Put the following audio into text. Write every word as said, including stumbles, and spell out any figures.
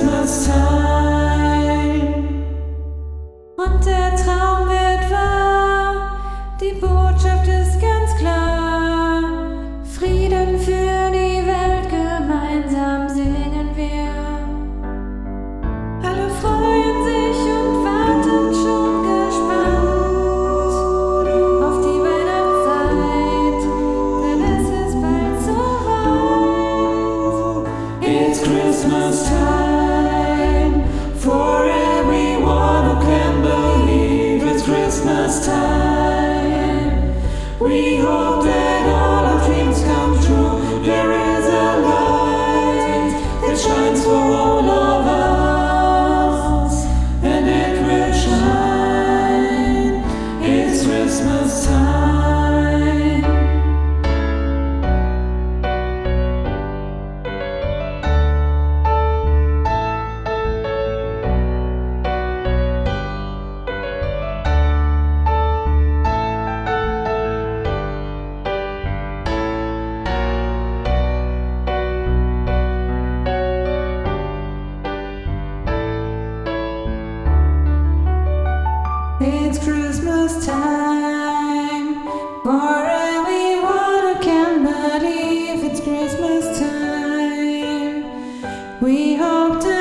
Christmas time. Und der Traum wird wahr, die Botschaft ist ganz klar. Frieden für die Welt, gemeinsam singen wir. Alle freuen sich und warten schon gespannt auf die Weihnachtszeit, denn es ist bald soweit. It's Christmas time for everyone who can believe it's Christmas time. We hope that all our dreams come true. There is a light that shines for all of us, and it will shine. It's Christmas time. It's Christmas time for everyone who can believe it's Christmas time. We hope to